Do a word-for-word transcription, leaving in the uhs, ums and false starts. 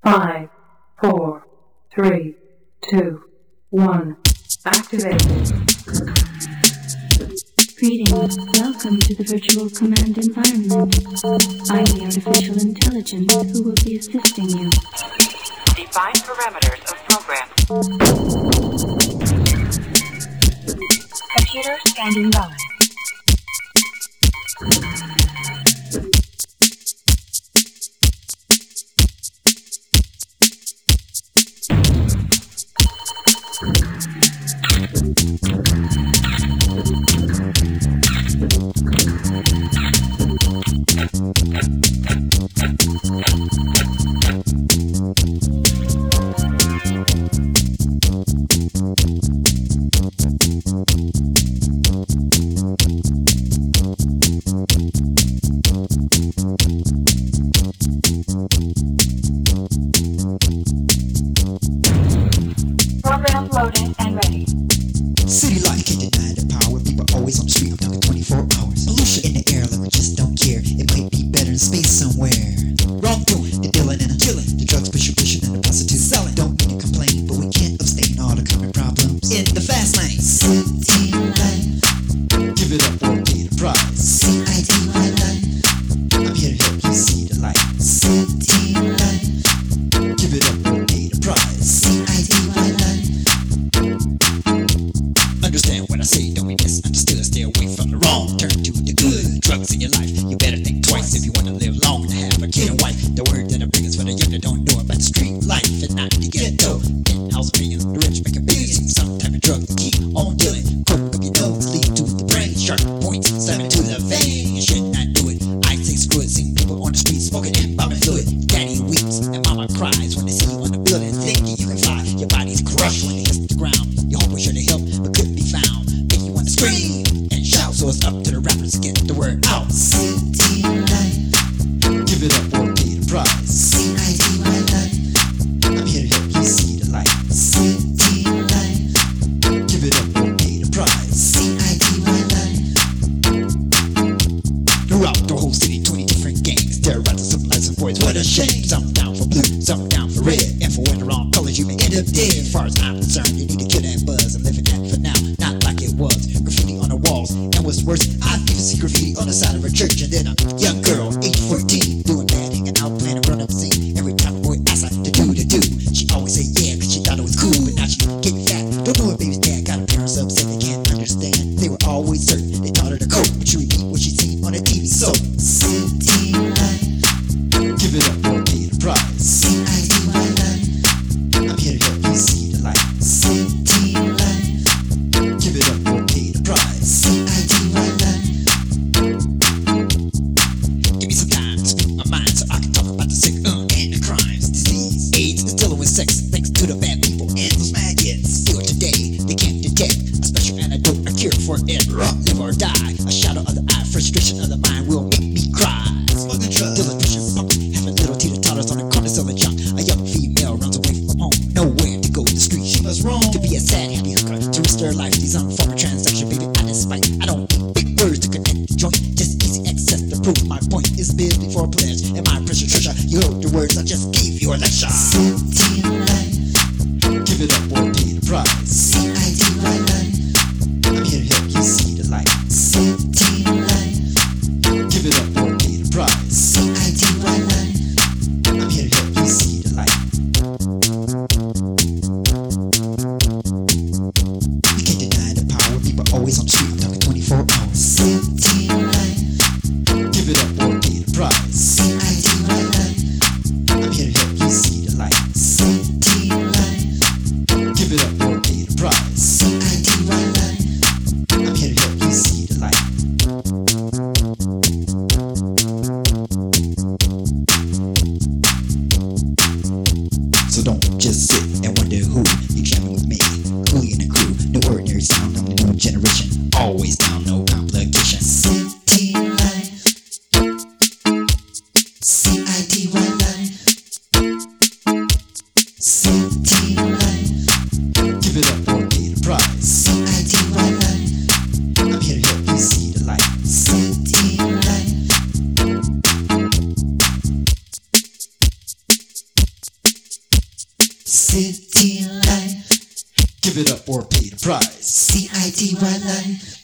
Five, four, three, two, one. Activated. Greetings. Welcome to the virtual command environment. I'm the artificial intelligence who will be assisting you. Define parameters of program. Computer standing by. Program loaded and ready. City life can't deny the power. People always on the street. I'm talking twenty-four hours. Pollution in the air, like we just don't care. It might be better in space somewhere. Wrong doing, the dealing and the chilling. The drugs pushing, pushing, and the prostitutes selling. Don't mean to complain, but we can't abstain all the common problems in the fast lane. City life, give it up or pay the price. C I T Y life, I'm here to help you see the light. City life, give it up or pay the price. C I T Y life. Understand what I say, don't be misunderstood. Stay away from the wrong, turn to the good. Drugs in your life, you better think twice if you want to live long and have a kid and wife. The word that I bring is for the young that don't know about the street life and not the ghetto. Penthouse millions, the rich making billions. Some type of drug to keep on dealing. Coke up your nose, lead to the brain. Sharp points, slamming to the vein. You should not do it. I say screw it. Seen people on the street smoking and bombing fluid. Daddy weeps and mama cries when they see you on the building, thinking you can fly. Your body's crushed when it hits the ground. Your hope was sure to help, but couldn't be found. Make you want to scream and shout, so it's up to the rappers to get the word out. City life, give it up or pay the price. C I T Y life, I'm here to help you see the light. City life, give it up or pay the price. C I T Y life. Throughout the whole city, twenty different gangs terrorizing civilizing boys. What a shame. Some down for blue, some down for red, and for when the wrong colors you may end up dead. As far as I'm concerned, you need to kill that buzz and live in that for now, not like it was. Graffiti on the walls, and what's worse, I even see graffiti on the side of a church. And then a young girl, age fourteen, doing bad, hanging out playing a grown-up scene. Every time a boy asks her to do to do, she always say yeah, cause she thought it was cool. But now she get fat, don't know if baby's dad got her parents upset. They can't understand, they were always certain they taught her to cope, but she repeat what she seen on the T V. So city life, give it up or pay the price. C I T Y life, I'm here to help you see the light. City life, give it up or pay the price. C I T Y life. Give me some time to speak my mind so I can talk about the sick uh, and the crimes, disease, AIDS is dealing with sex thanks to the bad people and those maggots. Still today, they can't detect a special antidote, a cure for it. Live or die, a shadow of the eye, frustration of the mind will make me cry. Smoking drugs, dealing pushing punk, having little teeter-totters on the corner selling junk. A young female runs away from home, nowhere to go to the street. She must roam to be a sad, happy hooker, to risk her life. These unformed transaction, baby, I despite. I don't need big words to connect the joint, just easy access to prove my point is bid before a pledge. And my precious treasure, you heard the words I just gave you a lecture. City life, give it up or pay the price. C I T Y life, I'm here to help you see the light. City life, give it up or pay the price. C I T Y life, I'm here to help you see the light. We can't deny the power. People always on the street. I'm talking twenty-four hours. City life, give it up or pay the price. C I T Y life, I'm here to help you see the light. City life, give it up or pay the price. C I T Y life, I'm here to help you see the light. So don't just sit and wonder who you jamming with me. Cooley and the crew, no ordinary sound. I'm the new generation, always down, no complication. City life, C I T Y life, city life, give it up or pay the price. C I T Y life, I'm here to help you see the light. City life. City life. Give it up or pay the price. C I T Y life.